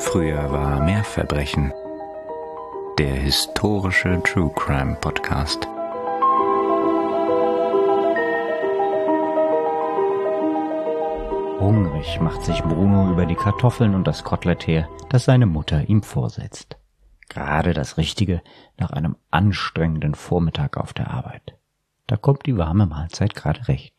Früher war mehr Verbrechen. Der historische True Crime Podcast. Hungrig macht sich Bruno über die Kartoffeln und das Kotelett her, das seine Mutter ihm vorsetzt. Gerade das Richtige nach einem anstrengenden Vormittag auf der Arbeit. Da kommt die warme Mahlzeit gerade recht.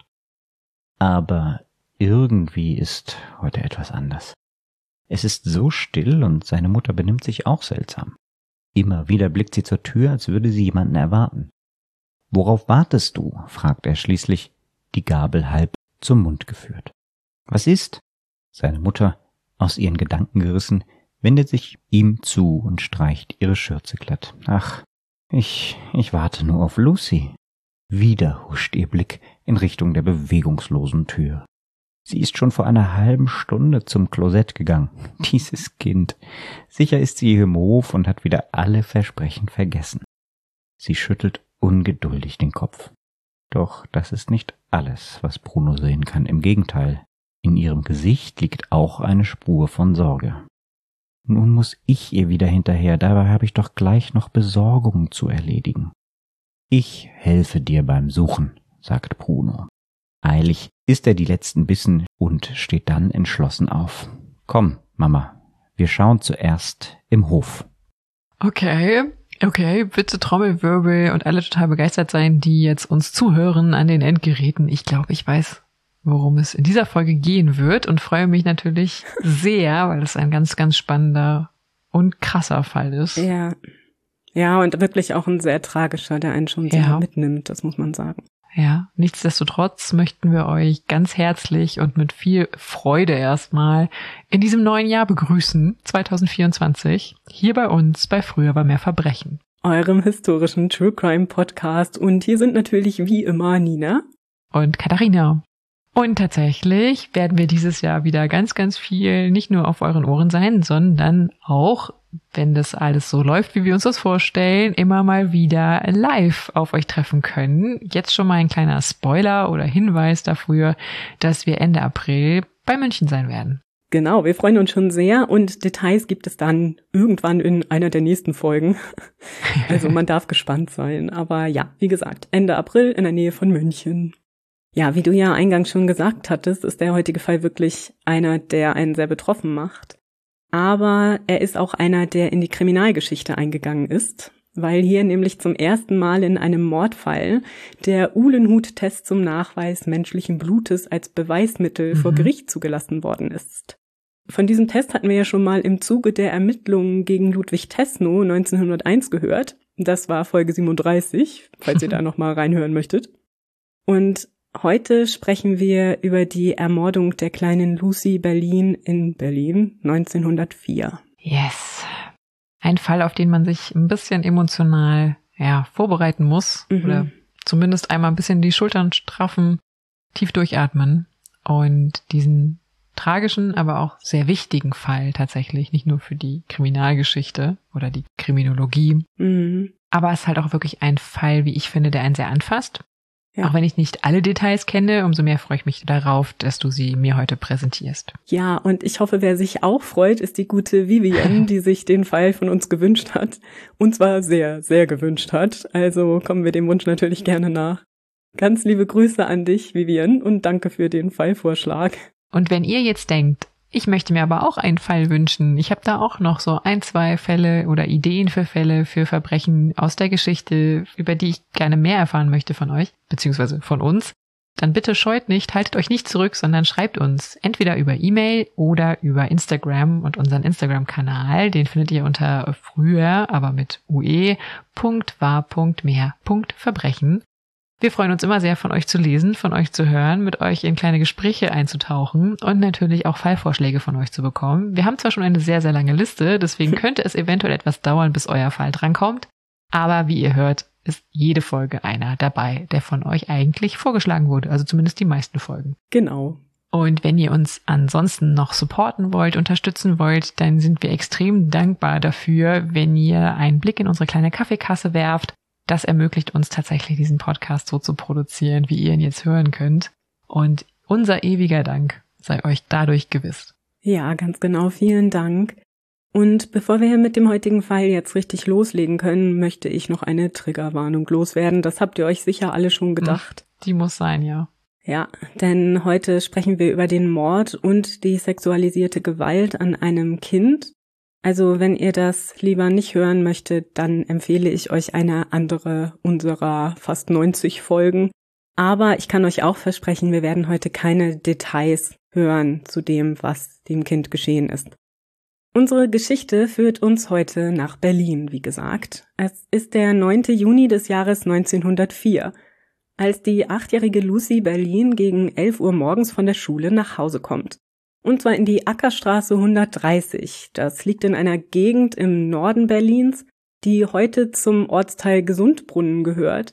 Aber irgendwie ist heute etwas anders. Es ist so still und seine Mutter benimmt sich auch seltsam. Immer wieder blickt sie zur Tür, als würde sie jemanden erwarten. »Worauf wartest du?« fragt er schließlich, die Gabel halb zum Mund geführt. »Was ist?« Seine Mutter, aus ihren Gedanken gerissen, wendet sich ihm zu und streicht ihre Schürze glatt. »Ach, ich warte nur auf Lucy.« Wieder huscht ihr Blick in Richtung der bewegungslosen Tür. Sie ist schon vor einer halben Stunde zum Klosett gegangen. Dieses Kind. Sicher ist sie hier im Hof und hat wieder alle Versprechen vergessen. Sie schüttelt ungeduldig den Kopf. Doch das ist nicht alles, was Bruno sehen kann. Im Gegenteil, in ihrem Gesicht liegt auch eine Spur von Sorge. Nun muss ich ihr wieder hinterher, dabei habe ich doch gleich noch Besorgungen zu erledigen. »Ich helfe dir beim Suchen«, sagt Bruno. Eilig isst er die letzten Bissen und steht dann entschlossen auf. »Komm, Mama, wir schauen zuerst im Hof.« Okay, bitte Trommelwirbel und alle total begeistert sein, die jetzt uns zuhören an den Endgeräten. Ich glaube, ich weiß, worum es in dieser Folge gehen wird und freue mich natürlich sehr, weil es ein ganz, ganz spannender und krasser Fall ist. Ja, und wirklich auch ein sehr tragischer, der einen schon sehr mitnimmt, das muss man sagen. Ja, nichtsdestotrotz möchten wir euch ganz herzlich und mit viel Freude erstmal in diesem neuen Jahr begrüßen, 2024, hier bei uns bei Früher war mehr Verbrechen. Eurem historischen True Crime Podcast. Und hier sind natürlich wie immer Nina und Katharina. Und tatsächlich werden wir dieses Jahr wieder ganz, ganz viel nicht nur auf euren Ohren sein, sondern auch, wenn das alles so läuft, wie wir uns das vorstellen, immer mal wieder live auf euch treffen können. Jetzt schon mal ein kleiner Spoiler oder Hinweis dafür, dass wir Ende April bei München sein werden. Genau, wir freuen uns schon sehr und Details gibt es dann irgendwann in einer der nächsten Folgen. Also man darf gespannt sein. Aber ja, wie gesagt, Ende April in der Nähe von München. Ja, wie du ja eingangs schon gesagt hattest, ist der heutige Fall wirklich einer, der einen sehr betroffen macht. Aber er ist auch einer, der in die Kriminalgeschichte eingegangen ist, weil hier nämlich zum ersten Mal in einem Mordfall der Uhlenhuth-Test zum Nachweis menschlichen Blutes als Beweismittel vor Gericht zugelassen worden ist. Von diesem Test hatten wir ja schon mal im Zuge der Ermittlungen gegen Ludwig Tesno 1901 gehört. Das war Folge 37, falls ihr da nochmal reinhören möchtet. Und heute sprechen wir über die Ermordung der kleinen Lucy Berlin in Berlin 1904. Yes. Ein Fall, auf den man sich ein bisschen emotional vorbereiten muss. Oder zumindest einmal ein bisschen die Schultern straffen, tief durchatmen und diesen tragischen, aber auch sehr wichtigen Fall tatsächlich, nicht nur für die Kriminalgeschichte oder die Kriminologie, aber es ist halt auch wirklich ein Fall, wie ich finde, der einen sehr anfasst. Ja. Auch wenn ich nicht alle Details kenne, umso mehr freue ich mich darauf, dass du sie mir heute präsentierst. Ja, und ich hoffe, wer sich auch freut, ist die gute Vivian, die sich den Fall von uns gewünscht hat. Und zwar sehr, sehr gewünscht hat. Also kommen wir dem Wunsch natürlich gerne nach. Ganz liebe Grüße an dich, Vivian, und danke für den Fallvorschlag. Und wenn ihr jetzt denkt, ich möchte mir aber auch einen Fall wünschen, ich habe da auch noch so 1, 2 Fälle oder Ideen für Fälle, für Verbrechen aus der Geschichte, über die ich gerne mehr erfahren möchte von euch, beziehungsweise von uns, dann bitte scheut nicht, haltet euch nicht zurück, sondern schreibt uns entweder über E-Mail oder über Instagram und unseren Instagram-Kanal, den findet ihr unter früher, aber mit ue.war.mehr.verbrechen. Wir freuen uns immer sehr, von euch zu lesen, von euch zu hören, mit euch in kleine Gespräche einzutauchen und natürlich auch Fallvorschläge von euch zu bekommen. Wir haben zwar schon eine sehr, sehr lange Liste, deswegen könnte es eventuell etwas dauern, bis euer Fall drankommt. Aber wie ihr hört, ist jede Folge einer dabei, der von euch eigentlich vorgeschlagen wurde. Also zumindest die meisten Folgen. Genau. Und wenn ihr uns ansonsten noch supporten wollt, unterstützen wollt, dann sind wir extrem dankbar dafür, wenn ihr einen Blick in unsere kleine Kaffeekasse werft. Das ermöglicht uns tatsächlich, diesen Podcast so zu produzieren, wie ihr ihn jetzt hören könnt. Und unser ewiger Dank sei euch dadurch gewiss. Ja, ganz genau. Vielen Dank. Und bevor wir mit dem heutigen Fall jetzt richtig loslegen können, möchte ich noch eine Triggerwarnung loswerden. Das habt ihr euch sicher alle schon gedacht. Die muss sein, ja. Ja, denn heute sprechen wir über den Mord und die sexualisierte Gewalt an einem Kind. Also wenn ihr das lieber nicht hören möchtet, dann empfehle ich euch eine andere unserer fast 90 Folgen. Aber ich kann euch auch versprechen, wir werden heute keine Details hören zu dem, was dem Kind geschehen ist. Unsere Geschichte führt uns heute nach Berlin, wie gesagt. Es ist der 9. Juni des Jahres 1904, als die 8-jährige Lucy Berlin gegen 11 Uhr morgens von der Schule nach Hause kommt. Und zwar in die Ackerstraße 130. Das liegt in einer Gegend im Norden Berlins, die heute zum Ortsteil Gesundbrunnen gehört,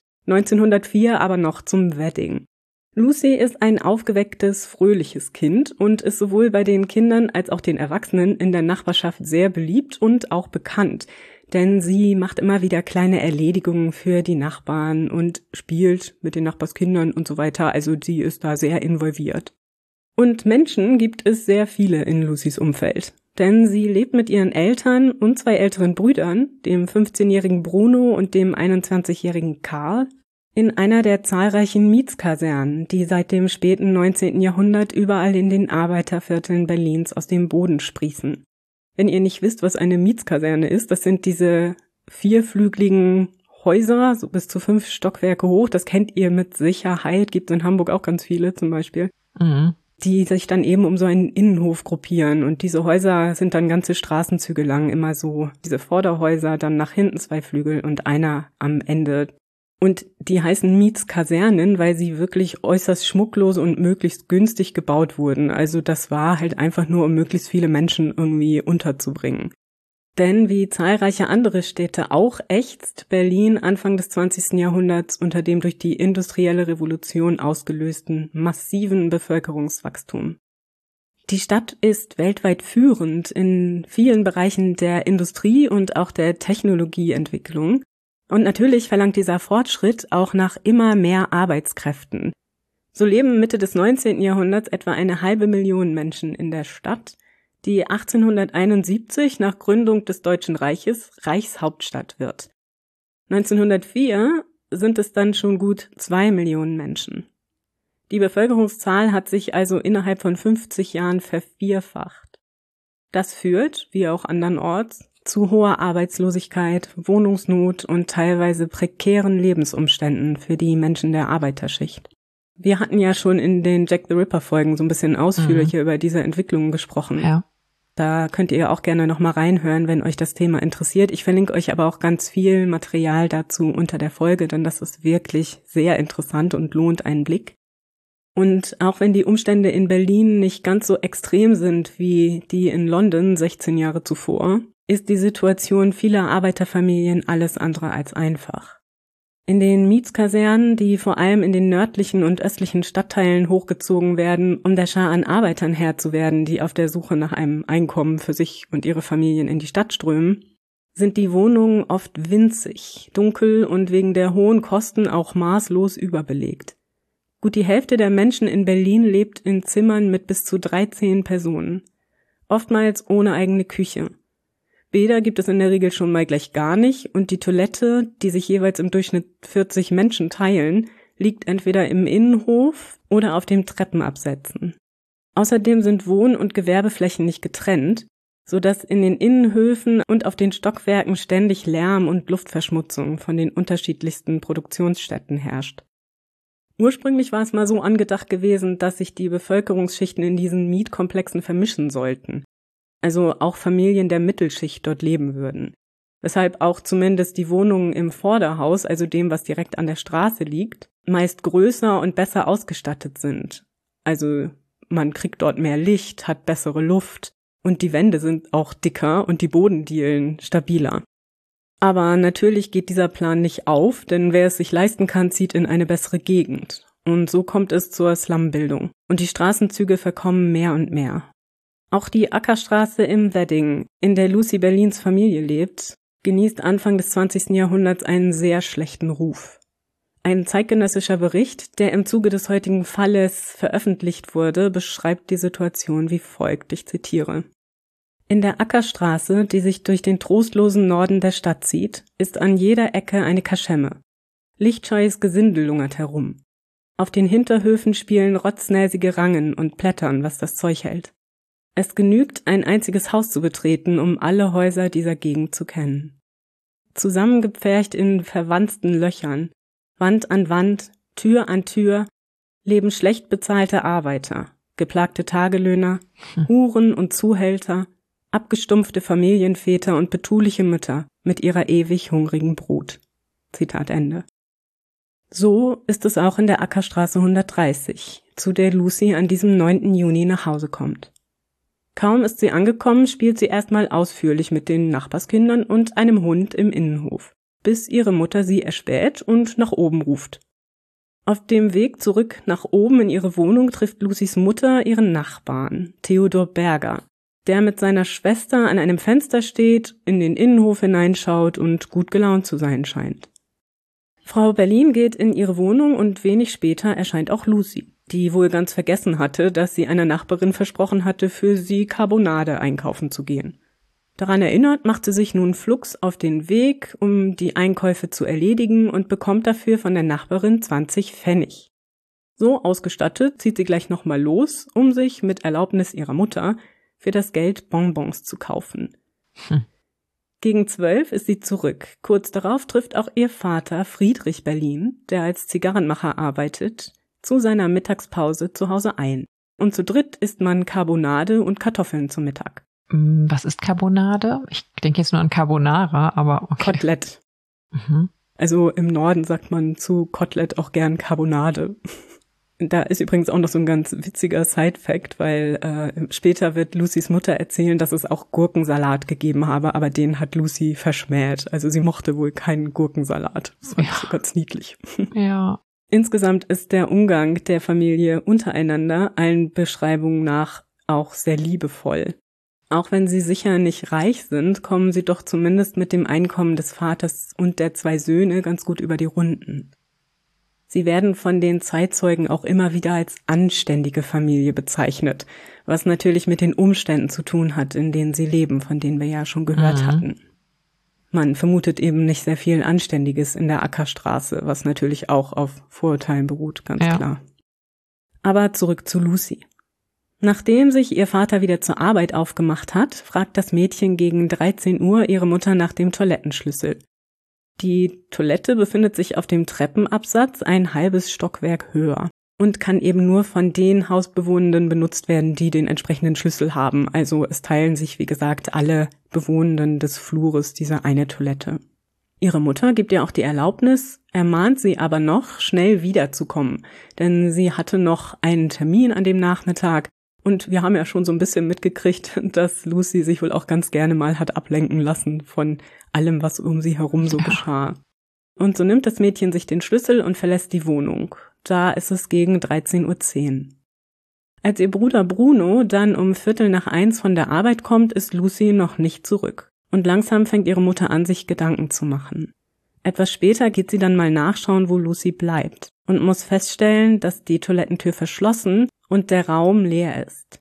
1904 aber noch zum Wedding. Lucy ist ein aufgewecktes, fröhliches Kind und ist sowohl bei den Kindern als auch den Erwachsenen in der Nachbarschaft sehr beliebt und auch bekannt, denn sie macht immer wieder kleine Erledigungen für die Nachbarn und spielt mit den Nachbarskindern und so weiter, also sie ist da sehr involviert. Und Menschen gibt es sehr viele in Lucys Umfeld, denn sie lebt mit ihren Eltern und 2 älteren Brüdern, dem 15-jährigen Bruno und dem 21-jährigen Karl, in einer der zahlreichen Mietskasernen, die seit dem späten 19. Jahrhundert überall in den Arbeitervierteln Berlins aus dem Boden sprießen. Wenn ihr nicht wisst, was eine Mietskaserne ist, das sind diese 4flügeligen Häuser, so bis zu 5 Stockwerke hoch, das kennt ihr mit Sicherheit, gibt es in Hamburg auch ganz viele zum Beispiel. Mhm. Die sich dann eben um so einen Innenhof gruppieren. Und diese Häuser sind dann ganze Straßenzüge lang immer so. Diese Vorderhäuser, dann nach hinten 2 Flügel und einer am Ende. Und die heißen Mietskasernen, weil sie wirklich äußerst schmucklos und möglichst günstig gebaut wurden. Also das war halt einfach nur, um möglichst viele Menschen irgendwie unterzubringen. Denn wie zahlreiche andere Städte auch ächzt Berlin Anfang des 20. Jahrhunderts unter dem durch die industrielle Revolution ausgelösten massiven Bevölkerungswachstum. Die Stadt ist weltweit führend in vielen Bereichen der Industrie und auch der Technologieentwicklung. Und natürlich verlangt dieser Fortschritt auch nach immer mehr Arbeitskräften. So leben Mitte des 19. Jahrhunderts etwa 500.000 Menschen in der Stadt, die 1871 nach Gründung des Deutschen Reiches Reichshauptstadt wird. 1904 sind es dann schon gut 2 Millionen Menschen. Die Bevölkerungszahl hat sich also innerhalb von 50 Jahren vervierfacht. Das führt, wie auch andernorts, zu hoher Arbeitslosigkeit, Wohnungsnot und teilweise prekären Lebensumständen für die Menschen der Arbeiterschicht. Wir hatten ja schon in den Jack the Ripper-Folgen so ein bisschen ausführlicher über diese Entwicklungen gesprochen. Ja. Da könnt ihr auch gerne nochmal reinhören, wenn euch das Thema interessiert. Ich verlinke euch aber auch ganz viel Material dazu unter der Folge, denn das ist wirklich sehr interessant und lohnt einen Blick. Und auch wenn die Umstände in Berlin nicht ganz so extrem sind wie die in London 16 Jahre zuvor, ist die Situation vieler Arbeiterfamilien alles andere als einfach. In den Mietskasernen, die vor allem in den nördlichen und östlichen Stadtteilen hochgezogen werden, um der Schar an Arbeitern Herr zu werden, die auf der Suche nach einem Einkommen für sich und ihre Familien in die Stadt strömen, sind die Wohnungen oft winzig, dunkel und wegen der hohen Kosten auch maßlos überbelegt. Gut die Hälfte der Menschen in Berlin lebt in Zimmern mit bis zu 13 Personen, oftmals ohne eigene Küche. Bäder gibt es in der Regel schon mal gleich gar nicht und die Toilette, die sich jeweils im Durchschnitt 40 Menschen teilen, liegt entweder im Innenhof oder auf den Treppenabsätzen. Außerdem sind Wohn- und Gewerbeflächen nicht getrennt, sodass in den Innenhöfen und auf den Stockwerken ständig Lärm und Luftverschmutzung von den unterschiedlichsten Produktionsstätten herrscht. Ursprünglich war es mal so angedacht gewesen, dass sich die Bevölkerungsschichten in diesen Mietkomplexen vermischen sollten. Also auch Familien der Mittelschicht dort leben würden. Weshalb auch zumindest die Wohnungen im Vorderhaus, also dem, was direkt an der Straße liegt, meist größer und besser ausgestattet sind. Also man kriegt dort mehr Licht, hat bessere Luft und die Wände sind auch dicker und die Bodendielen stabiler. Aber natürlich geht dieser Plan nicht auf, denn wer es sich leisten kann, zieht in eine bessere Gegend. Und so kommt es zur Slumbildung. Und die Straßenzüge verkommen mehr und mehr. Auch die Ackerstraße im Wedding, in der Lucy Berlins Familie lebt, genießt Anfang des 20. Jahrhunderts einen sehr schlechten Ruf. Ein zeitgenössischer Bericht, der im Zuge des heutigen Falles veröffentlicht wurde, beschreibt die Situation wie folgt, ich zitiere. In der Ackerstraße, die sich durch den trostlosen Norden der Stadt zieht, ist an jeder Ecke eine Kaschemme. Lichtscheues Gesindel lungert herum. Auf den Hinterhöfen spielen rotznäsige Rangen und plättern, was das Zeug hält. Es genügt, ein einziges Haus zu betreten, um alle Häuser dieser Gegend zu kennen. Zusammengepfercht in verwanzten Löchern, Wand an Wand, Tür an Tür, leben schlecht bezahlte Arbeiter, geplagte Tagelöhner, Huren und Zuhälter, abgestumpfte Familienväter und betuliche Mütter mit ihrer ewig hungrigen Brut. Zitat Ende. So ist es auch in der Ackerstraße 130, zu der Lucy an diesem 9. Juni nach Hause kommt. Kaum ist sie angekommen, spielt sie erstmal ausführlich mit den Nachbarskindern und einem Hund im Innenhof, bis ihre Mutter sie erspäht und nach oben ruft. Auf dem Weg zurück nach oben in ihre Wohnung trifft Lucys Mutter ihren Nachbarn, Theodor Berger, der mit seiner Schwester an einem Fenster steht, in den Innenhof hineinschaut und gut gelaunt zu sein scheint. Frau Berlin geht in ihre Wohnung und wenig später erscheint auch Lucy, die wohl ganz vergessen hatte, dass sie einer Nachbarin versprochen hatte, für sie Carbonade einkaufen zu gehen. Daran erinnert, macht sie sich nun flugs auf den Weg, um die Einkäufe zu erledigen und bekommt dafür von der Nachbarin 20 Pfennig. So ausgestattet zieht sie gleich nochmal los, um sich mit Erlaubnis ihrer Mutter für das Geld Bonbons zu kaufen. Gegen 12 ist sie zurück. Kurz darauf trifft auch ihr Vater Friedrich Berlin, der als Zigarrenmacher arbeitet, zu seiner Mittagspause zu Hause ein. Und zu dritt isst man Carbonade und Kartoffeln zum Mittag. Was ist Carbonade? Ich denke jetzt nur an Carbonara, aber okay. Kotelett. Also im Norden sagt man zu Kotelett auch gern Carbonade. Da ist übrigens auch noch so ein ganz witziger Side-Fact, weil später wird Lucys Mutter erzählen, dass es auch Gurkensalat gegeben habe, aber den hat Lucy verschmäht. Also sie mochte wohl keinen Gurkensalat. Das fand ich so ganz niedlich. Ja. Insgesamt ist der Umgang der Familie untereinander allen Beschreibungen nach auch sehr liebevoll. Auch wenn sie sicher nicht reich sind, kommen sie doch zumindest mit dem Einkommen des Vaters und der 2 Söhne ganz gut über die Runden. Sie werden von den Zeitzeugen auch immer wieder als anständige Familie bezeichnet, was natürlich mit den Umständen zu tun hat, in denen sie leben, von denen wir ja schon gehört hatten. Man vermutet eben nicht sehr viel Anständiges in der Ackerstraße, was natürlich auch auf Vorurteilen beruht, ganz klar. Aber zurück zu Lucy. Nachdem sich ihr Vater wieder zur Arbeit aufgemacht hat, fragt das Mädchen gegen 13 Uhr ihre Mutter nach dem Toilettenschlüssel. Die Toilette befindet sich auf dem Treppenabsatz ein halbes Stockwerk höher und kann eben nur von den Hausbewohnenden benutzt werden, die den entsprechenden Schlüssel haben. Also es teilen sich, wie gesagt, alle Bewohnenden des Flures diese eine Toilette. Ihre Mutter gibt ihr auch die Erlaubnis, ermahnt sie aber noch, schnell wiederzukommen, denn sie hatte noch einen Termin an dem Nachmittag. Und wir haben ja schon so ein bisschen mitgekriegt, dass Lucy sich wohl auch ganz gerne mal hat ablenken lassen von allem, was um sie herum so geschah. Und so nimmt das Mädchen sich den Schlüssel und verlässt die Wohnung. Da ist es gegen 13:10 Uhr. Als ihr Bruder Bruno dann um 1:15 von der Arbeit kommt, ist Lucy noch nicht zurück. Und langsam fängt ihre Mutter an, sich Gedanken zu machen. Etwas später geht sie dann mal nachschauen, wo Lucy bleibt und muss feststellen, dass die Toilettentür verschlossen und der Raum leer ist.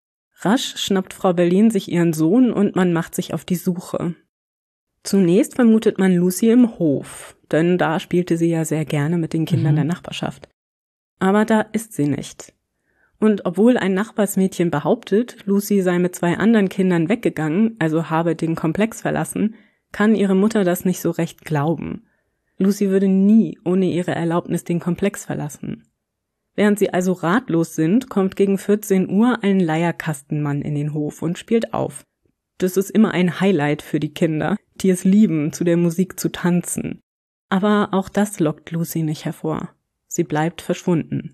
Rasch schnappt Frau Berlin sich ihren Sohn und man macht sich auf die Suche. Zunächst vermutet man Lucy im Hof, denn da spielte sie ja sehr gerne mit den Kindern der Nachbarschaft. Aber da ist sie nicht. Und obwohl ein Nachbarsmädchen behauptet, Lucy sei mit 2 anderen Kindern weggegangen, also habe den Komplex verlassen, kann ihre Mutter das nicht so recht glauben. Lucy würde nie ohne ihre Erlaubnis den Komplex verlassen. Während sie also ratlos sind, kommt gegen 14 Uhr ein Leierkastenmann in den Hof und spielt auf. Das ist immer ein Highlight für die Kinder, die es lieben, zu der Musik zu tanzen. Aber auch das lockt Lucy nicht hervor. Sie bleibt verschwunden.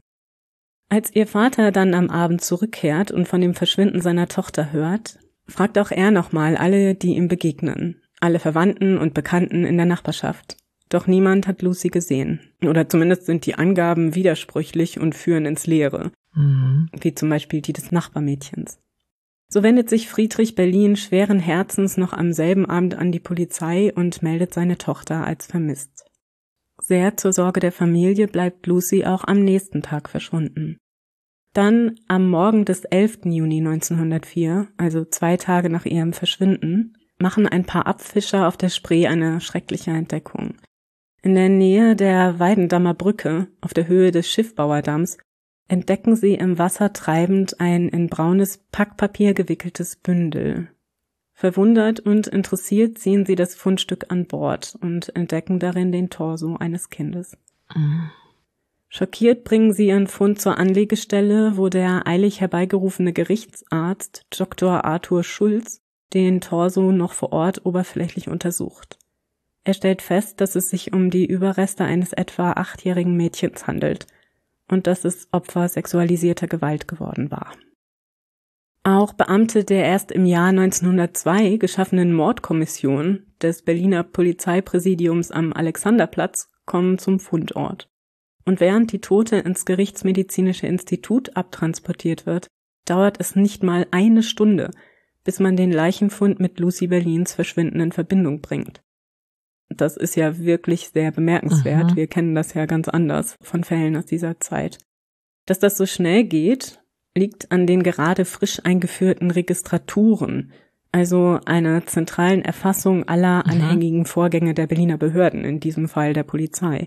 Als ihr Vater dann am Abend zurückkehrt und von dem Verschwinden seiner Tochter hört, fragt auch er nochmal alle, die ihm begegnen, alle Verwandten und Bekannten in der Nachbarschaft. Doch niemand hat Lucy gesehen. Oder zumindest sind die Angaben widersprüchlich und führen ins Leere. Wie zum Beispiel die des Nachbarmädchens. So wendet sich Friedrich Berlin schweren Herzens noch am selben Abend an die Polizei und meldet seine Tochter als vermisst. Sehr zur Sorge der Familie bleibt Lucy auch am nächsten Tag verschwunden. Dann am Morgen des 11. Juni 1904, also 2 Tage nach ihrem Verschwinden, machen ein paar Abfischer auf der Spree eine schreckliche Entdeckung. In der Nähe der Weidendammer Brücke, auf der Höhe des Schiffbauerdamms, entdecken sie im Wasser treibend ein in braunes Packpapier gewickeltes Bündel. Verwundert und interessiert ziehen sie das Fundstück an Bord und entdecken darin den Torso eines Kindes. Schockiert bringen sie ihren Fund zur Anlegestelle, wo der eilig herbeigerufene Gerichtsarzt Dr. Arthur Schulz den Torso noch vor Ort oberflächlich untersucht. Er stellt fest, dass es sich um die Überreste eines etwa 8-jährigen Mädchens handelt und dass es Opfer sexualisierter Gewalt geworden war. Auch Beamte der erst im Jahr 1902 geschaffenen Mordkommission des Berliner Polizeipräsidiums am Alexanderplatz kommen zum Fundort. Und während die Tote ins Gerichtsmedizinische Institut abtransportiert wird, dauert es nicht mal 1 Stunde, bis man den Leichenfund mit Lucy Berlins Verschwinden in Verbindung bringt. Das ist ja wirklich sehr bemerkenswert. Wir kennen das ja ganz anders von Fällen aus dieser Zeit. Dass das so schnell geht, liegt an den gerade frisch eingeführten Registraturen, also einer zentralen Erfassung aller anhängigen Vorgänge der Berliner Behörden, in diesem Fall der Polizei.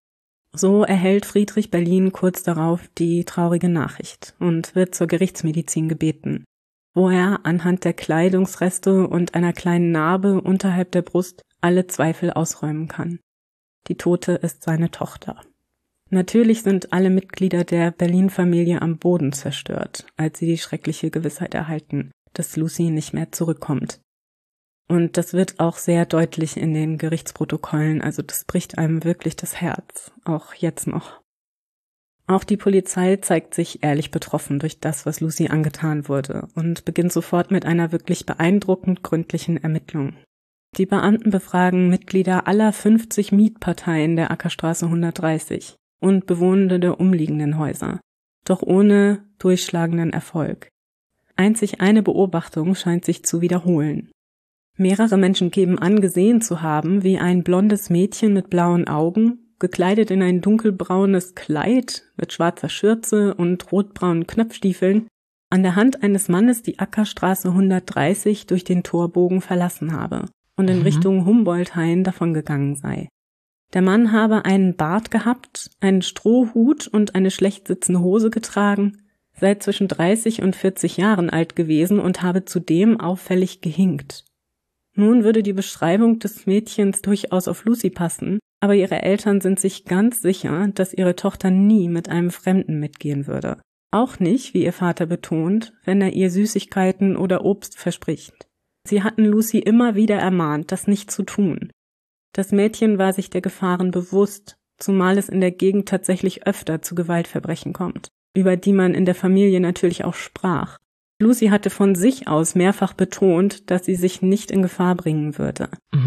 So erhält Friedrich Berlin kurz darauf die traurige Nachricht und wird zur Gerichtsmedizin gebeten, wo er anhand der Kleidungsreste und einer kleinen Narbe unterhalb der Brust alle Zweifel ausräumen kann. Die Tote ist seine Tochter. Natürlich sind alle Mitglieder der Berlin-Familie am Boden zerstört, als sie die schreckliche Gewissheit erhalten, dass Lucy nicht mehr zurückkommt. Und das wird auch sehr deutlich in den Gerichtsprotokollen, also das bricht einem wirklich das Herz, auch jetzt noch. Auch die Polizei zeigt sich ehrlich betroffen durch das, was Lucy angetan wurde, und beginnt sofort mit einer wirklich beeindruckend gründlichen Ermittlung. Die Beamten befragen Mitglieder aller 50 Mietparteien der Ackerstraße 130 und Bewohner der umliegenden Häuser, doch ohne durchschlagenden Erfolg. Einzig eine Beobachtung scheint sich zu wiederholen. Mehrere Menschen geben an, gesehen zu haben, wie ein blondes Mädchen mit blauen Augen, gekleidet in ein dunkelbraunes Kleid mit schwarzer Schürze und rotbraunen Knöpfstiefeln, an der Hand eines Mannes die Ackerstraße 130 durch den Torbogen verlassen habe und in Richtung Humboldt-Hain davongegangen sei. Der Mann habe einen Bart gehabt, einen Strohhut und eine schlecht sitzende Hose getragen, sei zwischen 30 und 40 Jahren alt gewesen und habe zudem auffällig gehinkt. Nun würde die Beschreibung des Mädchens durchaus auf Lucy passen, aber ihre Eltern sind sich ganz sicher, dass ihre Tochter nie mit einem Fremden mitgehen würde. Auch nicht, wie ihr Vater betont, wenn er ihr Süßigkeiten oder Obst verspricht. Sie hatten Lucy immer wieder ermahnt, das nicht zu tun. Das Mädchen war sich der Gefahren bewusst, zumal es in der Gegend tatsächlich öfter zu Gewaltverbrechen kommt, über die man in der Familie natürlich auch sprach. Lucy hatte von sich aus mehrfach betont, dass sie sich nicht in Gefahr bringen würde.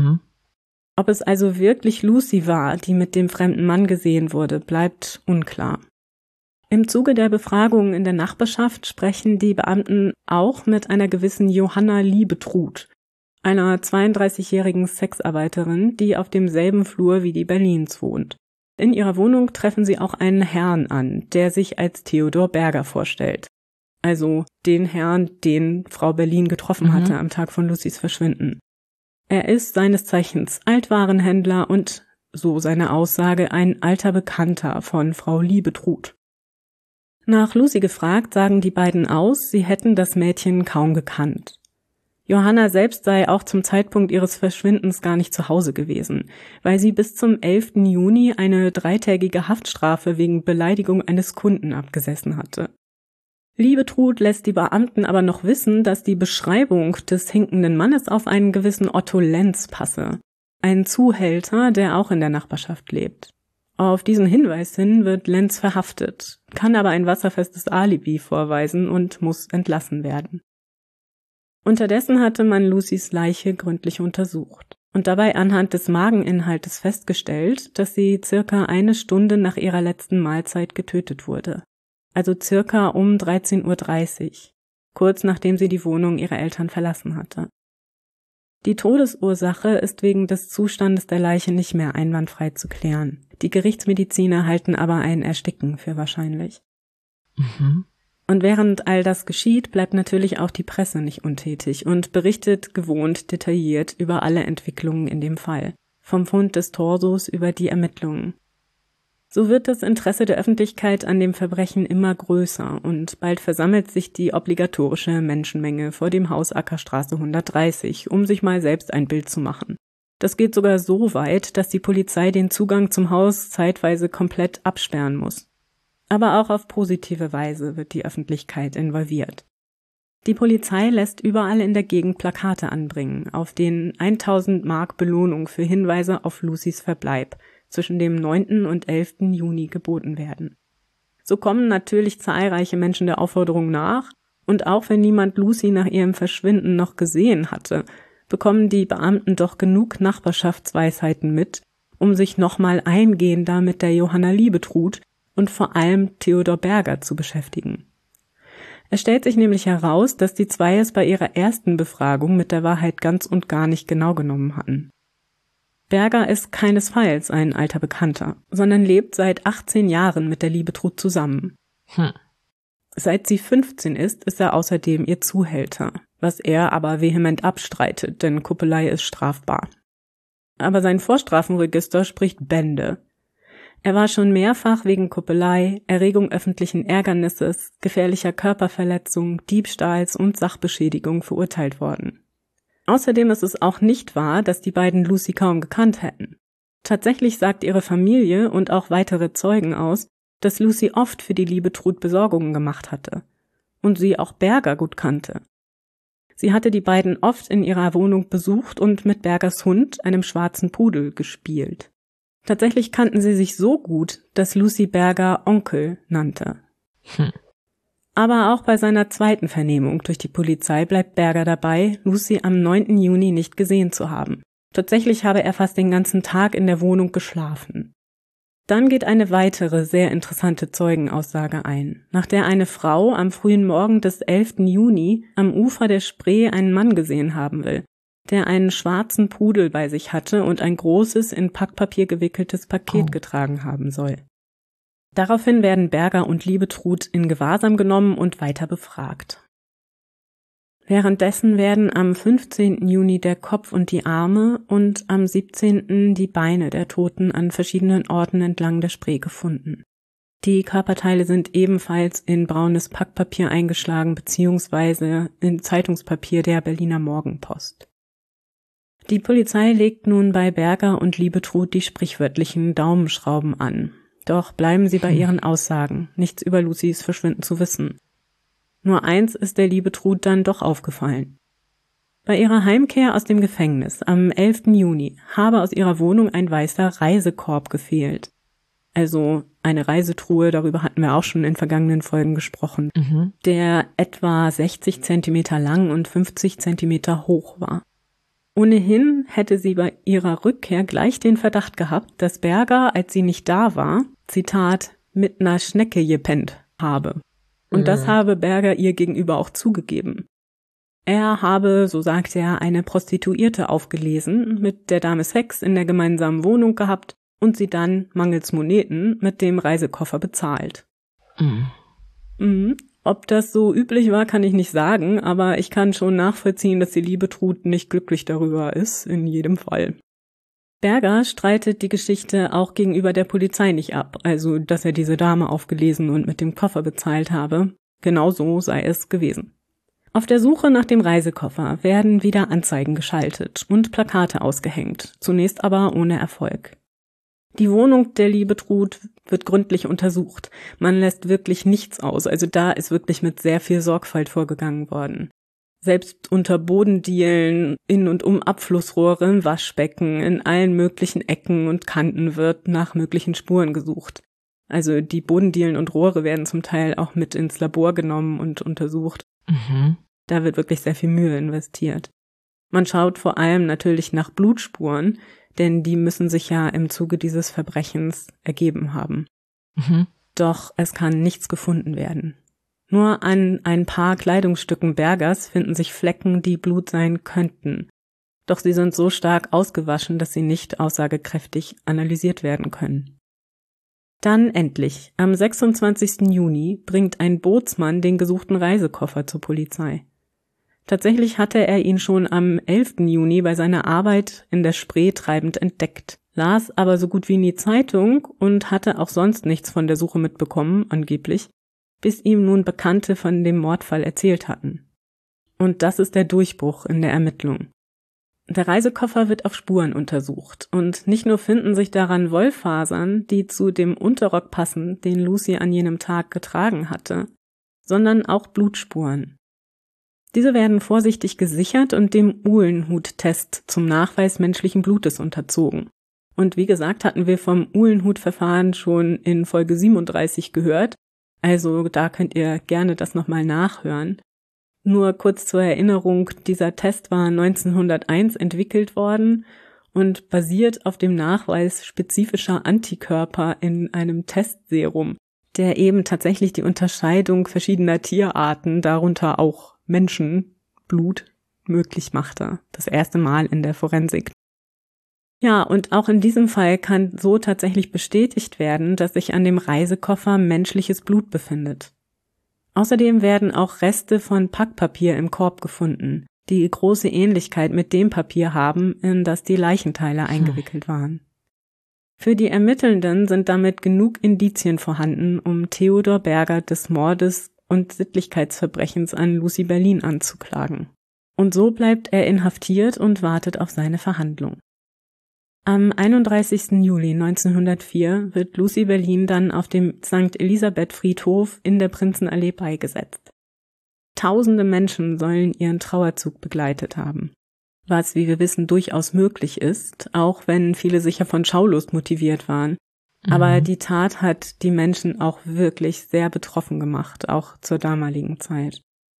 Ob es also wirklich Lucy war, die mit dem fremden Mann gesehen wurde, bleibt unklar. Im Zuge der Befragungen in der Nachbarschaft sprechen die Beamten auch mit einer gewissen Johanna Liebetrud, einer 32-jährigen Sexarbeiterin, die auf demselben Flur wie die Berlins wohnt. In ihrer Wohnung treffen sie auch einen Herrn an, der sich als Theodor Berger vorstellt. Also den Herrn, den Frau Berlin getroffen hatte am Tag von Lucys Verschwinden. Er ist seines Zeichens Altwarenhändler und, so seine Aussage, ein alter Bekannter von Frau Liebetrud. Nach Lucy gefragt, sagen die beiden aus, sie hätten das Mädchen kaum gekannt. Johanna selbst sei auch zum Zeitpunkt ihres Verschwindens gar nicht zu Hause gewesen, weil sie bis zum 11. Juni eine 3-tägige Haftstrafe wegen Beleidigung eines Kunden abgesessen hatte. Liebetrud lässt die Beamten aber noch wissen, dass die Beschreibung des hinkenden Mannes auf einen gewissen Otto Lenz passe, einen Zuhälter, der auch in der Nachbarschaft lebt. Auf diesen Hinweis hin wird Lenz verhaftet, kann aber ein wasserfestes Alibi vorweisen und muss entlassen werden. Unterdessen hatte man Lucys Leiche gründlich untersucht und dabei anhand des Mageninhaltes festgestellt, dass sie circa 1 Stunde nach ihrer letzten Mahlzeit getötet wurde. Also circa um 13:30 Uhr, kurz nachdem sie die Wohnung ihrer Eltern verlassen hatte. Die Todesursache ist wegen des Zustandes der Leiche nicht mehr einwandfrei zu klären. Die Gerichtsmediziner halten aber ein Ersticken für wahrscheinlich. Und während all das geschieht, bleibt natürlich auch die Presse nicht untätig und berichtet gewohnt detailliert über alle Entwicklungen in dem Fall. Vom Fund des Torsos über die Ermittlungen. So wird das Interesse der Öffentlichkeit an dem Verbrechen immer größer und bald versammelt sich die obligatorische Menschenmenge vor dem Haus Ackerstraße 130, um sich mal selbst ein Bild zu machen. Das geht sogar so weit, dass die Polizei den Zugang zum Haus zeitweise komplett absperren muss. Aber auch auf positive Weise wird die Öffentlichkeit involviert. Die Polizei lässt überall in der Gegend Plakate anbringen, auf denen 1000 Mark Belohnung für Hinweise auf Lucys Verbleib zwischen dem 9. und 11. Juni geboten werden. So kommen natürlich zahlreiche Menschen der Aufforderung nach, und auch wenn niemand Lucy nach ihrem Verschwinden noch gesehen hatte, bekommen die Beamten doch genug Nachbarschaftsweisheiten mit, um sich nochmal eingehender mit der Johanna Liebetrud und vor allem Theodor Berger zu beschäftigen. Es stellt sich nämlich heraus, dass die zwei es bei ihrer ersten Befragung mit der Wahrheit ganz und gar nicht genau genommen hatten. Berger ist keinesfalls ein alter Bekannter, sondern lebt seit 18 Jahren mit der Liebetrud zusammen. Seit sie 15 ist er außerdem ihr Zuhälter, was er aber vehement abstreitet, denn Kuppelei ist strafbar. Aber sein Vorstrafenregister spricht Bände. Er war schon mehrfach wegen Kuppelei, Erregung öffentlichen Ärgernisses, gefährlicher Körperverletzung, Diebstahls und Sachbeschädigung verurteilt worden. Außerdem ist es auch nicht wahr, dass die beiden Lucy kaum gekannt hätten. Tatsächlich sagt ihre Familie und auch weitere Zeugen aus, dass Lucy oft für die Liebetrud Besorgungen gemacht hatte und sie auch Berger gut kannte. Sie hatte die beiden oft in ihrer Wohnung besucht und mit Bergers Hund, einem schwarzen Pudel, gespielt. Tatsächlich kannten sie sich so gut, dass Lucy Berger Onkel nannte. Aber auch bei seiner zweiten Vernehmung durch die Polizei bleibt Berger dabei, Lucy am 9. Juni nicht gesehen zu haben. Tatsächlich habe er fast den ganzen Tag in der Wohnung geschlafen. Dann geht eine weitere sehr interessante Zeugenaussage ein, nach der eine Frau am frühen Morgen des 11. Juni am Ufer der Spree einen Mann gesehen haben will, der einen schwarzen Pudel bei sich hatte und ein großes, in Packpapier gewickeltes Paket getragen haben soll. Daraufhin werden Berger und Liebetrud in Gewahrsam genommen und weiter befragt. Währenddessen werden am 15. Juni der Kopf und die Arme und am 17. die Beine der Toten an verschiedenen Orten entlang der Spree gefunden. Die Körperteile sind ebenfalls in braunes Packpapier eingeschlagen bzw. in Zeitungspapier der Berliner Morgenpost. Die Polizei legt nun bei Berger und Liebetrud die sprichwörtlichen Daumenschrauben an. Doch bleiben sie bei ihren Aussagen, nichts über Lucys Verschwinden zu wissen. Nur eins ist der Liebetrud dann doch aufgefallen. Bei ihrer Heimkehr aus dem Gefängnis am 11. Juni habe aus ihrer Wohnung ein weißer Reisekorb gefehlt. Also eine Reisetruhe, darüber hatten wir auch schon in vergangenen Folgen gesprochen, der etwa 60 Zentimeter lang und 50 Zentimeter hoch war. Ohnehin hätte sie bei ihrer Rückkehr gleich den Verdacht gehabt, dass Berger, als sie nicht da war, Zitat, mit ner Schnecke gepennt habe. Und das habe Berger ihr gegenüber auch zugegeben. Er habe, so sagte er, eine Prostituierte aufgelesen, mit der Dame Sex in der gemeinsamen Wohnung gehabt und sie dann, mangels Moneten, mit dem Reisekoffer bezahlt. Ob das so üblich war, kann ich nicht sagen, aber ich kann schon nachvollziehen, dass die Liebetrud nicht glücklich darüber ist, in jedem Fall. Berger streitet die Geschichte auch gegenüber der Polizei nicht ab, also dass er diese Dame aufgelesen und mit dem Koffer bezahlt habe. Genau so sei es gewesen. Auf der Suche nach dem Reisekoffer werden wieder Anzeigen geschaltet und Plakate ausgehängt, zunächst aber ohne Erfolg. Die Wohnung der Liebetrud wird gründlich untersucht. Man lässt wirklich nichts aus, also da ist wirklich mit sehr viel Sorgfalt vorgegangen worden. Selbst unter Bodendielen, in und um Abflussrohre, Waschbecken, in allen möglichen Ecken und Kanten wird nach möglichen Spuren gesucht. Also die Bodendielen und Rohre werden zum Teil auch mit ins Labor genommen und untersucht. Da wird wirklich sehr viel Mühe investiert. Man schaut vor allem natürlich nach Blutspuren, denn die müssen sich ja im Zuge dieses Verbrechens ergeben haben. Doch es kann nichts gefunden werden. Nur an ein paar Kleidungsstücken Bergers finden sich Flecken, die Blut sein könnten. Doch sie sind so stark ausgewaschen, dass sie nicht aussagekräftig analysiert werden können. Dann endlich, am 26. Juni, bringt ein Bootsmann den gesuchten Reisekoffer zur Polizei. Tatsächlich hatte er ihn schon am 11. Juni bei seiner Arbeit in der Spree treibend entdeckt, las aber so gut wie nie Zeitung und hatte auch sonst nichts von der Suche mitbekommen, angeblich, bis ihm nun Bekannte von dem Mordfall erzählt hatten. Und das ist der Durchbruch in der Ermittlung. Der Reisekoffer wird auf Spuren untersucht und nicht nur finden sich daran Wollfasern, die zu dem Unterrock passen, den Lucy an jenem Tag getragen hatte, sondern auch Blutspuren. Diese werden vorsichtig gesichert und dem Uhlenhuth-Test zum Nachweis menschlichen Blutes unterzogen. Und wie gesagt, hatten wir vom Uhlenhuth-Verfahren schon in Folge 37 gehört, also da könnt ihr gerne das nochmal nachhören. Nur kurz zur Erinnerung, dieser Test war 1901 entwickelt worden und basiert auf dem Nachweis spezifischer Antikörper in einem Testserum, der eben tatsächlich die Unterscheidung verschiedener Tierarten, darunter auch Menschenblut, möglich machte. Das erste Mal in der Forensik. Ja, und auch in diesem Fall kann so tatsächlich bestätigt werden, dass sich an dem Reisekoffer menschliches Blut befindet. Außerdem werden auch Reste von Packpapier im Korb gefunden, die große Ähnlichkeit mit dem Papier haben, in das die Leichenteile eingewickelt waren. Für die Ermittelnden sind damit genug Indizien vorhanden, um Theodor Berger des Mordes und Sittlichkeitsverbrechens an Lucy Berlin anzuklagen. Und so bleibt er inhaftiert und wartet auf seine Verhandlung. Am 31. Juli 1904 wird Lucy Berlin dann auf dem St. Elisabeth-Friedhof in der Prinzenallee beigesetzt. Tausende Menschen sollen ihren Trauerzug begleitet haben, was, wie wir wissen, durchaus möglich ist, auch wenn viele sicher von Schaulust motiviert waren. Aber die Tat hat die Menschen auch wirklich sehr betroffen gemacht, auch zur damaligen Zeit.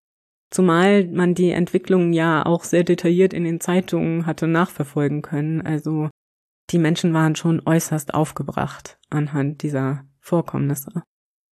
Zumal man die Entwicklung ja auch sehr detailliert in den Zeitungen hatte nachverfolgen können, also die Menschen waren schon äußerst aufgebracht anhand dieser Vorkommnisse.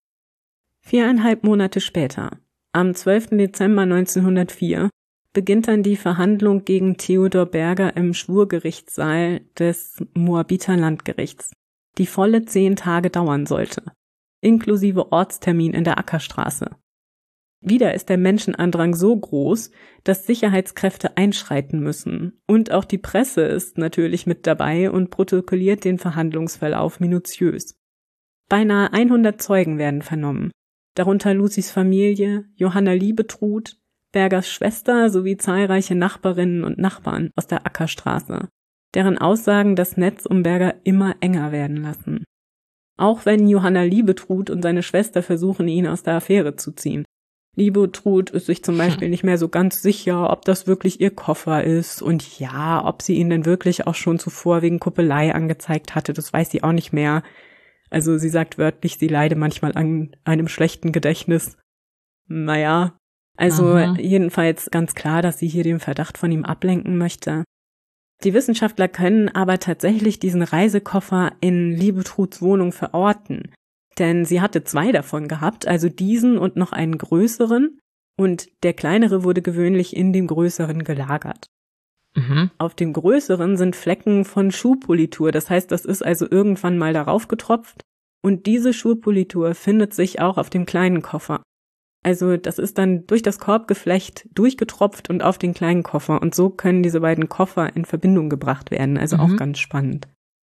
4,5 Monate später, am 12. Dezember 1904, beginnt dann die Verhandlung gegen Theodor Berger im Schwurgerichtssaal des Moabiter Landgerichts, die volle 10 Tage dauern sollte, inklusive Ortstermin in der Ackerstraße. Wieder ist der Menschenandrang so groß, dass Sicherheitskräfte einschreiten müssen. Und auch die Presse ist natürlich mit dabei und protokolliert den Verhandlungsverlauf minutiös. Beinahe 100 Zeugen werden vernommen, darunter Lucys Familie, Johanna Liebetrud, Bergers Schwester sowie zahlreiche Nachbarinnen und Nachbarn aus der Ackerstraße, deren Aussagen das Netz um Berger immer enger werden lassen. Auch wenn Johanna Liebetrud und seine Schwester versuchen, ihn aus der Affäre zu ziehen. Liebetrud ist sich zum Beispiel nicht mehr so ganz sicher, ob das wirklich ihr Koffer ist und ja, ob sie ihn denn wirklich auch schon zuvor wegen Kuppelei angezeigt hatte, das weiß sie auch nicht mehr. Also sie sagt wörtlich, sie leide manchmal an einem schlechten Gedächtnis. Naja, also jedenfalls ganz klar, dass sie hier den Verdacht von ihm ablenken möchte. Die Wissenschaftler können aber tatsächlich diesen Reisekoffer in Liebetruds Wohnung verorten. Denn sie hatte 2 davon gehabt, also diesen und noch einen größeren, und der kleinere wurde gewöhnlich in dem größeren gelagert. Auf dem größeren sind Flecken von Schuhpolitur, das heißt, das ist also irgendwann mal darauf getropft, und diese Schuhpolitur findet sich auch auf dem kleinen Koffer. Also das ist dann durch das Korbgeflecht durchgetropft und auf den kleinen Koffer, und so können diese beiden Koffer in Verbindung gebracht werden, also auch ganz spannend.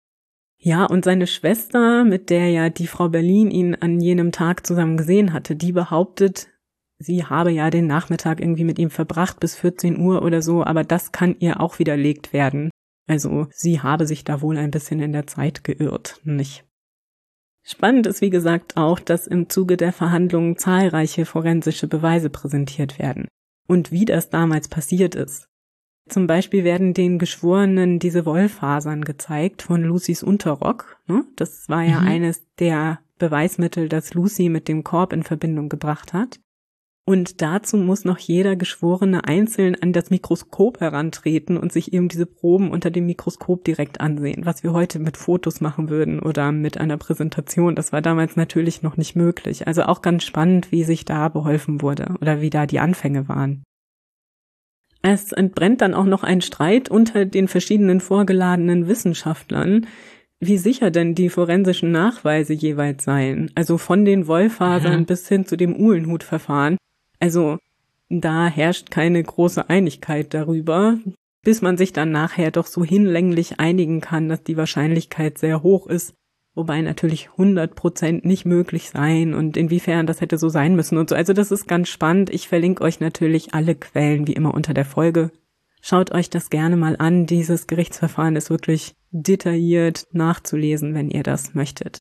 Ja, und seine Schwester, mit der ja die Frau Berlin ihn an jenem Tag zusammen gesehen hatte, die behauptet, sie habe ja den Nachmittag irgendwie mit ihm verbracht bis 14 Uhr oder so, aber das kann ihr auch widerlegt werden. Also sie habe sich da wohl ein bisschen in der Zeit geirrt, nicht? Spannend ist, wie gesagt, auch, dass im Zuge der Verhandlungen zahlreiche forensische Beweise präsentiert werden und wie das damals passiert ist. Zum Beispiel werden den Geschworenen diese Wollfasern gezeigt von Lucys Unterrock. Das war ja eines der Beweismittel, das Lucy mit dem Korb in Verbindung gebracht hat. Und dazu muss noch jeder Geschworene einzeln an das Mikroskop herantreten und sich eben diese Proben unter dem Mikroskop direkt ansehen, was wir heute mit Fotos machen würden oder mit einer Präsentation. Das war damals natürlich noch nicht möglich. Also auch ganz spannend, wie sich da beholfen wurde oder wie da die Anfänge waren. Es entbrennt dann auch noch ein Streit unter den verschiedenen vorgeladenen Wissenschaftlern, wie sicher denn die forensischen Nachweise jeweils seien. Also von den Wollfasern bis hin zu dem Uhlenhut-Verfahren. Also da herrscht keine große Einigkeit darüber, bis man sich dann nachher doch so hinlänglich einigen kann, dass die Wahrscheinlichkeit sehr hoch ist, wobei natürlich 100% nicht möglich sein und inwiefern das hätte so sein müssen und so. Also das ist ganz spannend. Ich verlinke euch natürlich alle Quellen wie immer unter der Folge. Schaut euch das gerne mal an. Dieses Gerichtsverfahren ist wirklich detailliert nachzulesen, wenn ihr das möchtet.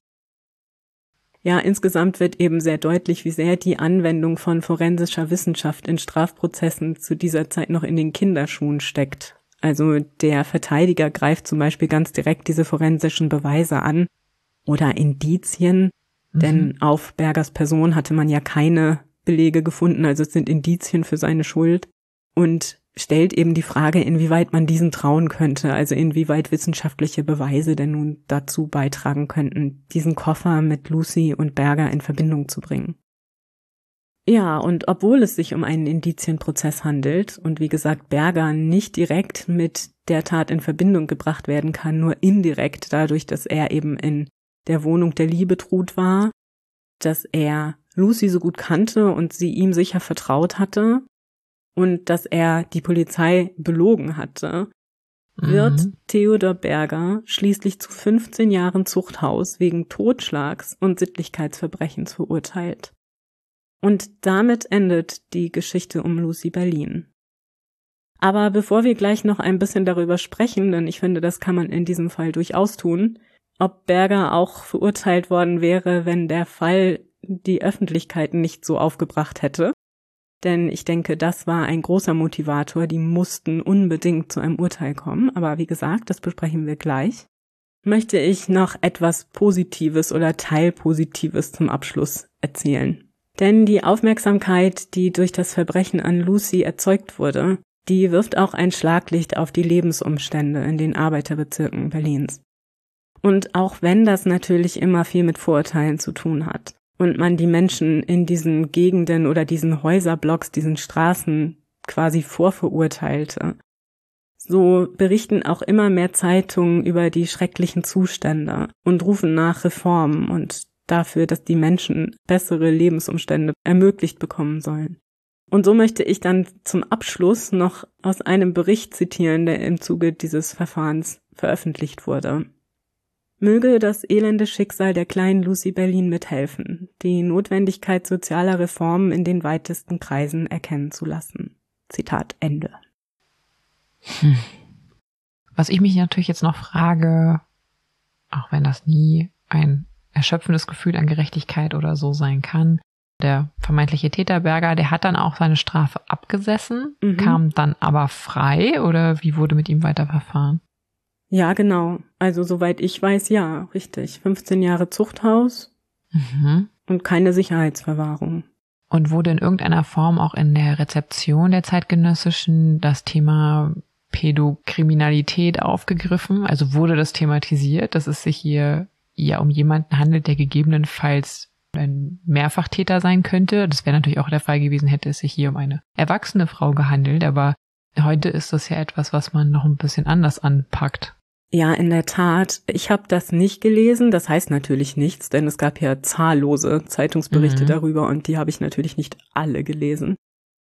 Ja, insgesamt wird eben sehr deutlich, wie sehr die Anwendung von forensischer Wissenschaft in Strafprozessen zu dieser Zeit noch in den Kinderschuhen steckt. Also der Verteidiger greift zum Beispiel ganz direkt diese forensischen Beweise an oder Indizien, denn auf Bergers Person hatte man ja keine Belege gefunden, also es sind Indizien für seine Schuld und stellt eben die Frage, inwieweit man diesen trauen könnte, also inwieweit wissenschaftliche Beweise denn nun dazu beitragen könnten, diesen Koffer mit Lucy und Berger in Verbindung zu bringen. Ja, und obwohl es sich um einen Indizienprozess handelt und wie gesagt Berger nicht direkt mit der Tat in Verbindung gebracht werden kann, nur indirekt dadurch, dass er eben in der Wohnung der Liebetrud war, dass er Lucy so gut kannte und sie ihm sicher vertraut hatte, und dass er die Polizei belogen hatte, wird Theodor Berger schließlich zu 15 Jahren Zuchthaus wegen Totschlags und Sittlichkeitsverbrechens verurteilt. Und damit endet die Geschichte um Lucy Berlin. Aber bevor wir gleich noch ein bisschen darüber sprechen, denn ich finde, das kann man in diesem Fall durchaus tun, ob Berger auch verurteilt worden wäre, wenn der Fall die Öffentlichkeit nicht so aufgebracht hätte, denn ich denke, das war ein großer Motivator, die mussten unbedingt zu einem Urteil kommen. Aber wie gesagt, das besprechen wir gleich. Möchte ich noch etwas Positives oder Teilpositives zum Abschluss erzählen. Denn die Aufmerksamkeit, die durch das Verbrechen an Lucy erzeugt wurde, die wirft auch ein Schlaglicht auf die Lebensumstände in den Arbeiterbezirken Berlins. Und auch wenn das natürlich immer viel mit Vorurteilen zu tun hat, und man die Menschen in diesen Gegenden oder diesen Häuserblocks, diesen Straßen quasi vorverurteilte. So berichten auch immer mehr Zeitungen über die schrecklichen Zustände und rufen nach Reformen und dafür, dass die Menschen bessere Lebensumstände ermöglicht bekommen sollen. Und so möchte ich dann zum Abschluss noch aus einem Bericht zitieren, der im Zuge dieses Verfahrens veröffentlicht wurde. Möge das elende Schicksal der kleinen Lucy Berlin mithelfen, die Notwendigkeit sozialer Reformen in den weitesten Kreisen erkennen zu lassen. Zitat Ende. Was ich mich natürlich jetzt noch frage, auch wenn das nie ein erschöpfendes Gefühl an Gerechtigkeit oder so sein kann, der vermeintliche Täter Berger, der hat dann auch seine Strafe abgesessen, kam dann aber frei oder wie wurde mit ihm weiter verfahren? Ja, genau. Also soweit ich weiß, ja, richtig. 15 Jahre Zuchthaus und keine Sicherheitsverwahrung. Und wurde in irgendeiner Form auch in der Rezeption der Zeitgenössischen das Thema Pädokriminalität aufgegriffen? Also wurde das thematisiert, dass es sich hier ja um jemanden handelt, der gegebenenfalls ein Mehrfachtäter sein könnte? Das wäre natürlich auch der Fall gewesen, hätte es sich hier um eine erwachsene Frau gehandelt, aber heute ist das ja etwas, was man noch ein bisschen anders anpackt. Ja, in der Tat. Ich habe das nicht gelesen. Das heißt natürlich nichts, denn es gab ja zahllose Zeitungsberichte darüber und die habe ich natürlich nicht alle gelesen.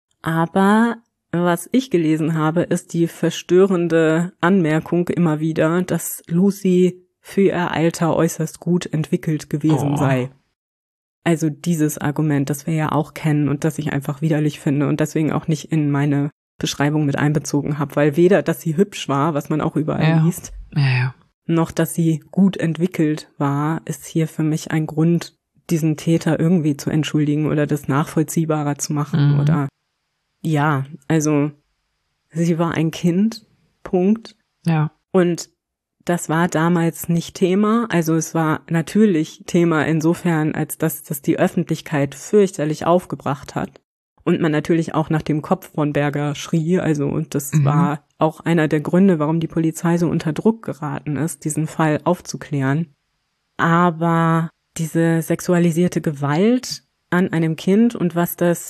Aber was ich gelesen habe, ist die verstörende Anmerkung immer wieder, dass Lucy für ihr Alter äußerst gut entwickelt gewesen sei. Also dieses Argument, das wir ja auch kennen und das ich einfach widerlich finde und deswegen auch nicht in meine Beschreibung mit einbezogen habe, weil weder, dass sie hübsch war, was man auch überall liest, noch, dass sie gut entwickelt war, ist hier für mich ein Grund, diesen Täter irgendwie zu entschuldigen oder das nachvollziehbarer zu machen oder ja, also sie war ein Kind, Punkt. Ja. Und das war damals nicht Thema, also es war natürlich Thema insofern, als dass das die Öffentlichkeit fürchterlich aufgebracht hat. Und man natürlich auch nach dem Kopf von Berger schrie, also und das war auch einer der Gründe, warum die Polizei so unter Druck geraten ist, diesen Fall aufzuklären. Aber diese sexualisierte Gewalt an einem Kind und was das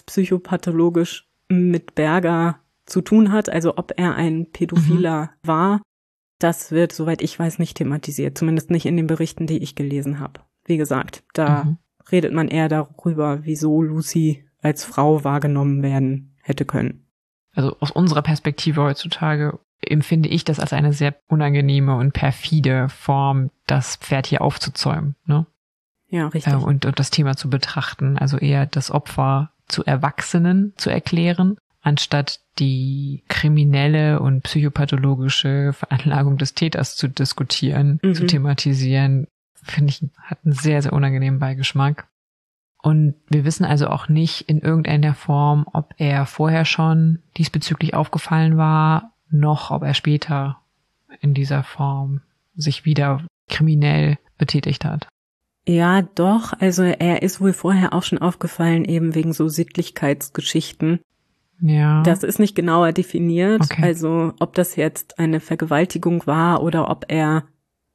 psychopathologisch mit Berger zu tun hat, also ob er ein Pädophiler war, Das wird, soweit ich weiß, nicht thematisiert. Zumindest nicht in den Berichten, die ich gelesen habe. Wie gesagt, da redet man eher darüber, wieso Lucy als Frau wahrgenommen werden hätte können. Also aus unserer Perspektive heutzutage empfinde ich das als eine sehr unangenehme und perfide Form, das Pferd hier aufzuzäumen, ne? Ja, richtig. Und das Thema zu betrachten, also eher das Opfer zu Erwachsenen zu erklären, anstatt die kriminelle und psychopathologische Veranlagung des Täters zu diskutieren, zu thematisieren, finde ich, hat einen sehr, sehr unangenehmen Beigeschmack. Und wir wissen also auch nicht in irgendeiner Form, ob er vorher schon diesbezüglich aufgefallen war, noch ob er später in dieser Form sich wieder kriminell betätigt hat. Ja, doch. Also er ist wohl vorher auch schon aufgefallen, eben wegen so Sittlichkeitsgeschichten. Ja. Das ist nicht genauer definiert. Okay. Also ob das jetzt eine Vergewaltigung war oder ob er,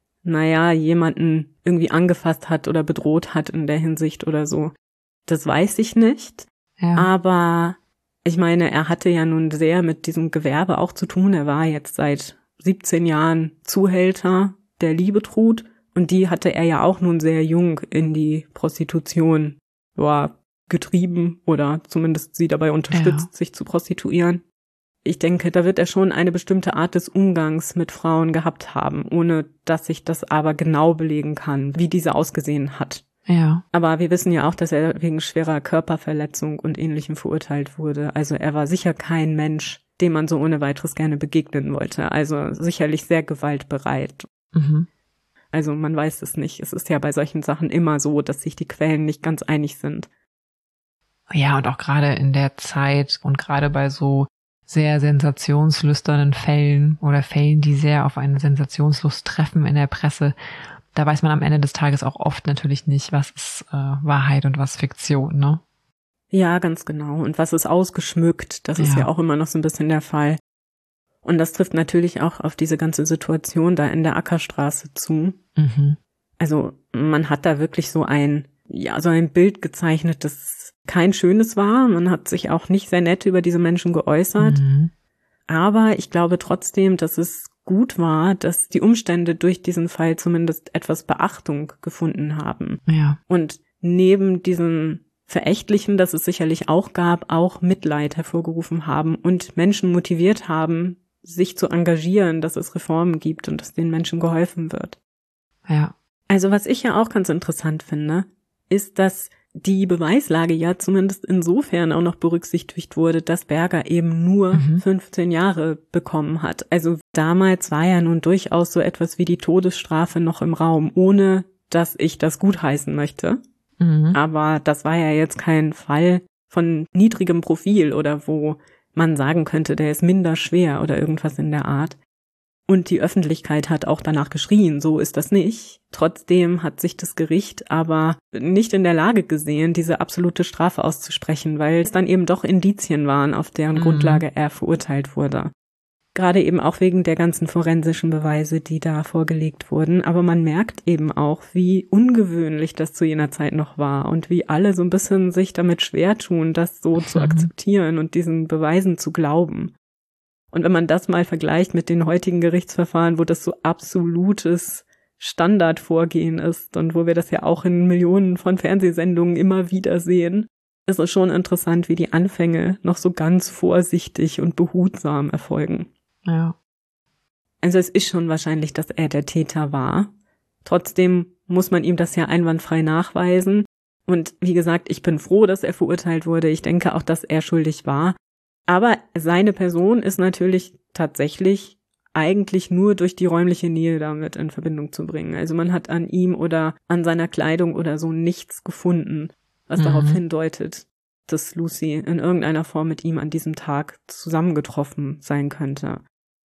jemanden irgendwie angefasst hat oder bedroht hat in der Hinsicht oder so. Das weiß ich nicht. Ja. Aber ich meine, er hatte ja nun sehr mit diesem Gewerbe auch zu tun. Er war jetzt seit 17 Jahren Zuhälter der Liebetrud. Und die hatte er ja auch nun sehr jung in die Prostitution getrieben oder zumindest sie dabei unterstützt, sich zu prostituieren. Ich denke, da wird er schon eine bestimmte Art des Umgangs mit Frauen gehabt haben, ohne dass ich das aber genau belegen kann, wie diese ausgesehen hat. Ja. Aber wir wissen ja auch, dass er wegen schwerer Körperverletzung und Ähnlichem verurteilt wurde. Also er war sicher kein Mensch, dem man so ohne weiteres gerne begegnen wollte. Also sicherlich sehr gewaltbereit. Also man weiß es nicht. Es ist ja bei solchen Sachen immer so, dass sich die Quellen nicht ganz einig sind. Ja, und auch gerade in der Zeit und gerade bei so sehr sensationslüsternen Fällen oder Fällen, die sehr auf eine Sensationslust treffen in der Presse, da weiß man am Ende des Tages auch oft natürlich nicht, was ist Wahrheit und was Fiktion, ne? Ja, ganz genau. Und was ist ausgeschmückt, das ist ja auch immer noch so ein bisschen der Fall. Und das trifft natürlich auch auf diese ganze Situation da in der Ackerstraße zu. Also man hat da wirklich so ein Bild gezeichnet, das kein schönes war. Man hat sich auch nicht sehr nett über diese Menschen geäußert. Aber ich glaube trotzdem, dass es gut war, dass die Umstände durch diesen Fall zumindest etwas Beachtung gefunden haben. Ja. Und neben diesem Verächtlichen, das es sicherlich auch gab, auch Mitleid hervorgerufen haben und Menschen motiviert haben, sich zu engagieren, dass es Reformen gibt und dass den Menschen geholfen wird. Ja. Also was ich ja auch ganz interessant finde, ist, dass die Beweislage ja zumindest insofern auch noch berücksichtigt wurde, dass Berger eben nur 15 Jahre bekommen hat. Also damals war ja nun durchaus so etwas wie die Todesstrafe noch im Raum, ohne dass ich das gutheißen möchte. Aber das war ja jetzt kein Fall von niedrigem Profil oder wo man sagen könnte, der ist minder schwer oder irgendwas in der Art. Und die Öffentlichkeit hat auch danach geschrien, so ist das nicht. Trotzdem hat sich das Gericht aber nicht in der Lage gesehen, diese absolute Strafe auszusprechen, weil es dann eben doch Indizien waren, auf deren Grundlage er verurteilt wurde. Gerade eben auch wegen der ganzen forensischen Beweise, die da vorgelegt wurden. Aber man merkt eben auch, wie ungewöhnlich das zu jener Zeit noch war und wie alle so ein bisschen sich damit schwer tun, das so zu akzeptieren und diesen Beweisen zu glauben. Und wenn man das mal vergleicht mit den heutigen Gerichtsverfahren, wo das so absolutes Standardvorgehen ist und wo wir das ja auch in Millionen von Fernsehsendungen immer wieder sehen, ist es schon interessant, wie die Anfänge noch so ganz vorsichtig und behutsam erfolgen. Ja. Also es ist schon wahrscheinlich, dass er der Täter war. Trotzdem muss man ihm das ja einwandfrei nachweisen. Und wie gesagt, ich bin froh, dass er verurteilt wurde. Ich denke auch, dass er schuldig war. Aber seine Person ist natürlich tatsächlich eigentlich nur durch die räumliche Nähe damit in Verbindung zu bringen. Also man hat an ihm oder an seiner Kleidung oder so nichts gefunden, was darauf hindeutet, dass Lucy in irgendeiner Form mit ihm an diesem Tag zusammengetroffen sein könnte.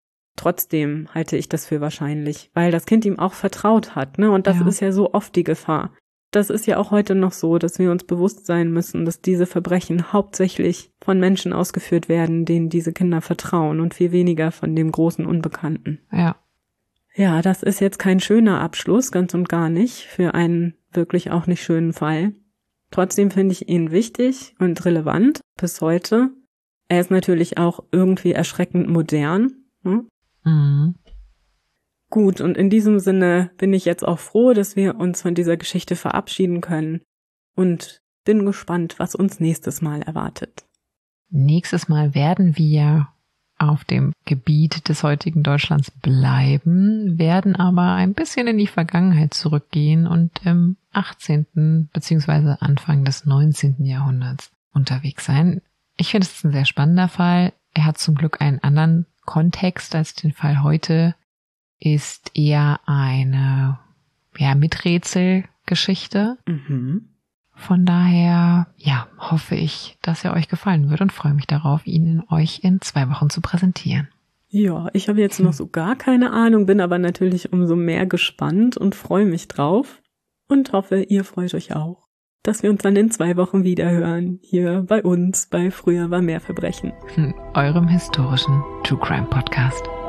Trotzdem halte ich das für wahrscheinlich, weil das Kind ihm auch vertraut hat, ne? Und das ist ja so oft die Gefahr. Das ist ja auch heute noch so, dass wir uns bewusst sein müssen, dass diese Verbrechen hauptsächlich von Menschen ausgeführt werden, denen diese Kinder vertrauen und viel weniger von dem großen Unbekannten. Ja. Ja, das ist jetzt kein schöner Abschluss, ganz und gar nicht, für einen wirklich auch nicht schönen Fall. Trotzdem finde ich ihn wichtig und relevant bis heute. Er ist natürlich auch irgendwie erschreckend modern. Ne? Gut, und in diesem Sinne bin ich jetzt auch froh, dass wir uns von dieser Geschichte verabschieden können und bin gespannt, was uns nächstes Mal erwartet. Nächstes Mal werden wir auf dem Gebiet des heutigen Deutschlands bleiben, werden aber ein bisschen in die Vergangenheit zurückgehen und im 18. bzw. Anfang des 19. Jahrhunderts unterwegs sein. Ich finde, es ist ein sehr spannender Fall. Er hat zum Glück einen anderen Kontext als den Fall heute. Ist eher eine Miträtselgeschichte. Von daher, hoffe ich, dass er euch gefallen wird und freue mich darauf, ihn euch in 2 Wochen zu präsentieren. Ja, ich habe jetzt noch so gar keine Ahnung, bin aber natürlich umso mehr gespannt und freue mich drauf und hoffe, ihr freut euch auch, dass wir uns dann in 2 Wochen wieder hören, hier bei uns, bei Früher war mehr Verbrechen. Eurem historischen True Crime Podcast.